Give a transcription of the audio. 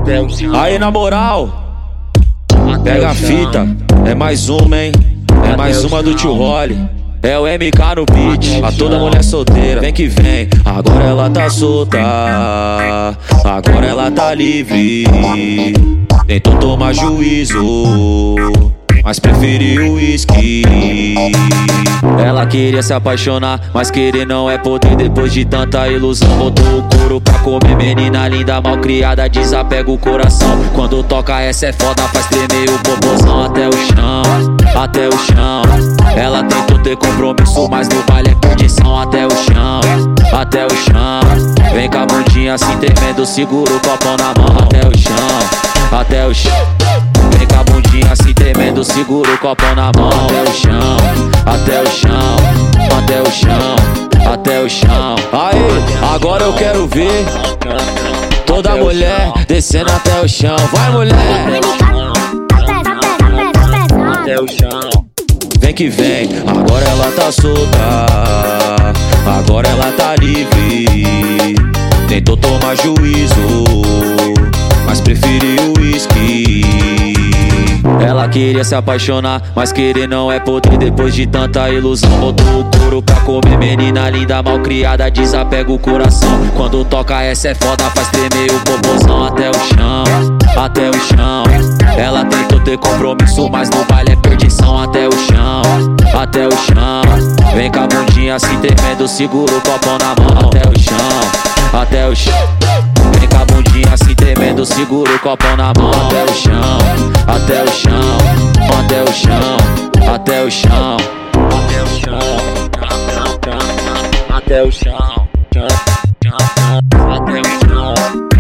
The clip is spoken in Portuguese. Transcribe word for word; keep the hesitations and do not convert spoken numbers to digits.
Aí na moral, pega a fita, é mais uma, hein? É mais uma do tio Rolly. É o M K no beat, a toda mulher solteira, vem que vem. Agora ela tá solta, agora ela tá livre. Tentou tomar juízo, mas preferiu uísque. Ela queria se apaixonar, mas querer não é poder. Depois de tanta ilusão, botou o couro pra comer. Menina linda, mal criada, desapega o coração. Quando toca essa é foda, faz tremer o popozão até o chão, até o chão. Ela tentou ter compromisso, mas no baile é perdição. Até o chão, até o chão. Vem com a bundinha assim tremendo, segura o copão na mão. Até o chão, até o chão. Vem com a bundinha assim tremendo, segura o copão na mão. Até o chão, até o chão, até o chão, até o chão. Aí, agora eu quero ver toda mulher descendo até o chão. Vai, mulher! Até o chão. Vem que vem, agora ela tá solta, agora ela tá livre. Tentou tomar juízo, mas preferiu uísque. Ela queria se apaixonar, mas querer não é poder. Depois de tanta ilusão, botou o couro pra comer. Menina linda, mal criada, desapega o coração. Quando toca essa é foda, faz tremer o popozão. Até o chão, até o chão. Ela tentou ter compromisso, mas no baile é perdição. Até o chão, até o chão. Vem com a bundinha assim tremendo, segura o copão na mão. Até o chão, até o chão. Vem com a bundinha assim tremendo, segura o copão na mão. Até o chão, até o chão, até o chão, até o chão, até o chão, até o chão, até o chão, até o chão.